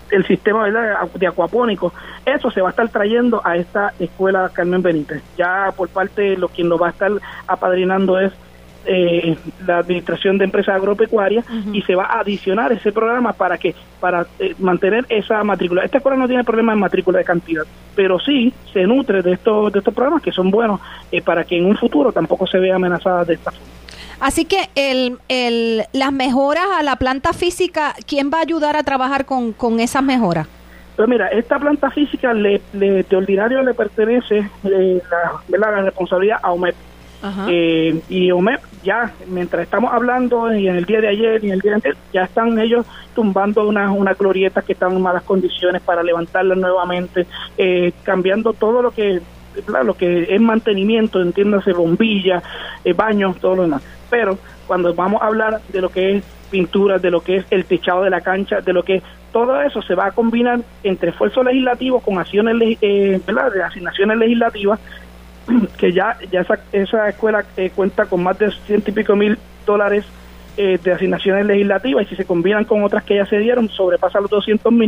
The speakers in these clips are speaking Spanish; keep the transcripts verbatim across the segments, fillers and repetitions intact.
el sistema, ¿verdad?, de acuapónicos. Eso se va a estar trayendo a esta escuela Carmen Benítez. Ya por parte de lo quien lo va a estar apadrinando es eh, la Administración de Empresas Agropecuarias, uh-huh. y se va a adicionar ese programa para que para eh, mantener esa matrícula. Esta escuela no tiene problema en matrícula de cantidad, pero sí se nutre de estos de estos programas que son buenos eh, para que en un futuro tampoco se vea amenazada de esta forma. Así que el, el, las mejoras a la planta física, ¿quién va a ayudar a trabajar con, con esas mejoras? Pues mira, esta planta física le, le, de ordinario le pertenece eh, la, la responsabilidad a O M E P. Eh, y O M E P ya, mientras estamos hablando, y en el día de ayer y en el día de antes, ya están ellos tumbando unas una glorietas que están en malas condiciones para levantarlas nuevamente, eh, cambiando todo lo que lo que es mantenimiento, entiéndase, bombillas, eh, baños, todo lo demás. Pero cuando vamos a hablar de lo que es pintura, de lo que es el techado de la cancha, de lo que todo eso se va a combinar entre esfuerzo legislativo con acciones, eh, ¿verdad?, de asignaciones legislativas, que ya ya esa, esa escuela eh, cuenta con más de ciento y pico mil dólares eh, de asignaciones legislativas, y si se combinan con otras que ya se dieron, sobrepasa los doscientos mil.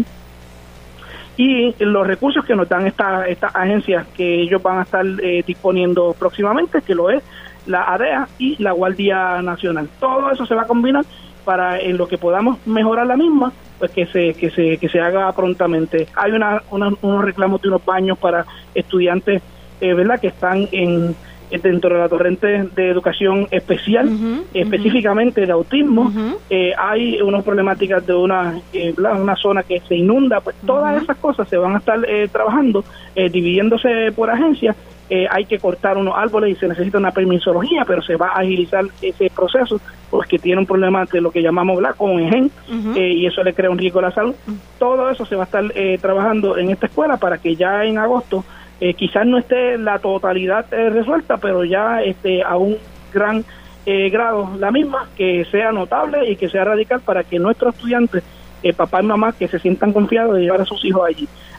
Y los recursos que nos dan estas esta agencias que ellos van a estar eh, disponiendo próximamente, que lo es la A D E A y la Guardia Nacional. Todo eso se va a combinar para en lo que podamos mejorar la misma, pues que se que se que se haga prontamente. Hay una, una unos reclamos de unos baños para estudiantes, eh, ¿verdad?, que están en dentro de la torrente de educación especial, uh-huh, específicamente uh-huh. de autismo. Uh-huh. Eh, hay unas problemáticas de una eh, una zona que se inunda, pues uh-huh. todas esas cosas se van a estar eh, trabajando, eh, dividiéndose por agencias. Eh, hay que cortar unos árboles y se necesita una permisología, pero se va a agilizar ese proceso, porque tiene un problema de lo que llamamos la congen, uh-huh. eh, y eso le crea un riesgo a la salud. Uh-huh. Todo eso se va a estar eh, trabajando en esta escuela para que ya en agosto Eh, quizás no esté la totalidad eh, resuelta, pero ya este, a un gran eh, grado la misma, que sea notable y que sea radical para que nuestros estudiantes, eh, papá y mamá, que se sientan confiados de llevar a sus hijos allí.